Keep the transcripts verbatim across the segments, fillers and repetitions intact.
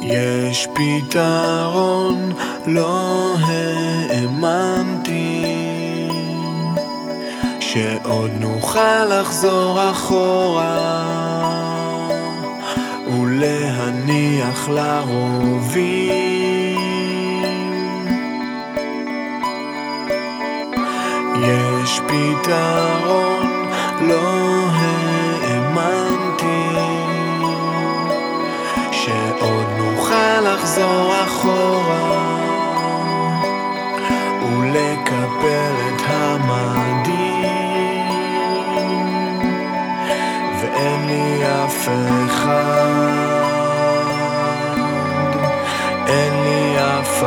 יש פתרון, לא האמנתי שעוד נוכל לחזור אחורה ולהניח לרובים. יש פתרון, לא האמנתי שעוד נוכל לחזור אחורה ולקבל את המדים, ואין לי אף אחד, אין לי אף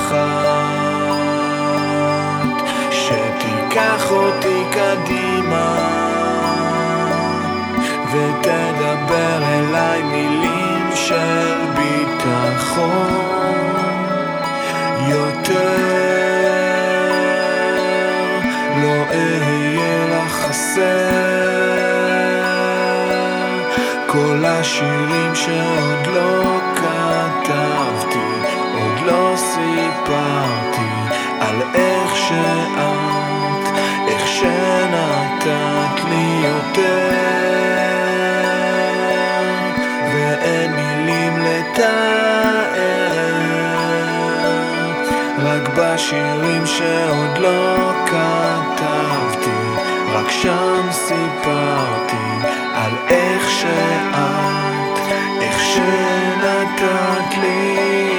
אחת שתיקח אותי קדימה ותדבר אליי מילים של ביטחון. יותר לא אהיה לך חסר, כל השירים שעוד לא כתבתי, עוד לא סיפרתי על איך שאת, איך שנתת לי יותר, ואין מילים לתאר, רק בשירים שעוד לא כתבתי, רק שם סיפרתי על איך שאת, איך שנתת לי